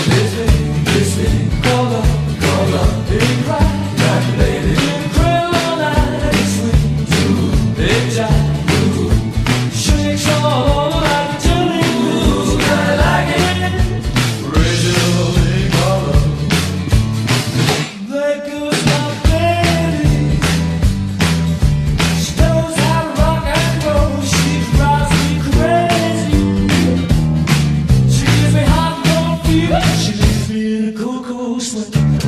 This thing called love, big ride, calculated, incredible all night, it's sweet, big jive, shakes all over like a jelly glue, I like it, original thing called love. There goes my baby, she knows how to rock and roll, she drives me crazy, she gives me hot and cold fever, she leaves me in a cool sweat.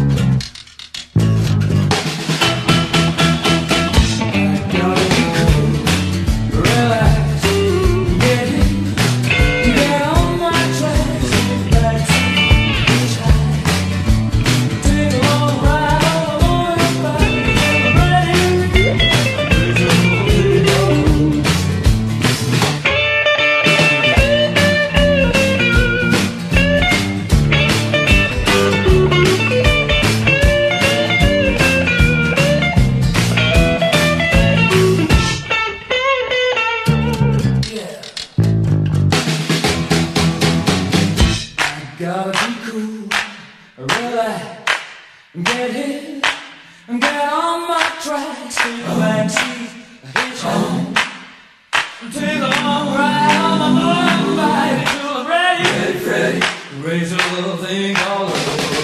Gotta be cool, relax, get hit, get on my tracks, take a backseat, hitch home, take a long ride on my motorbike until I'm ready, raise a little thing called love.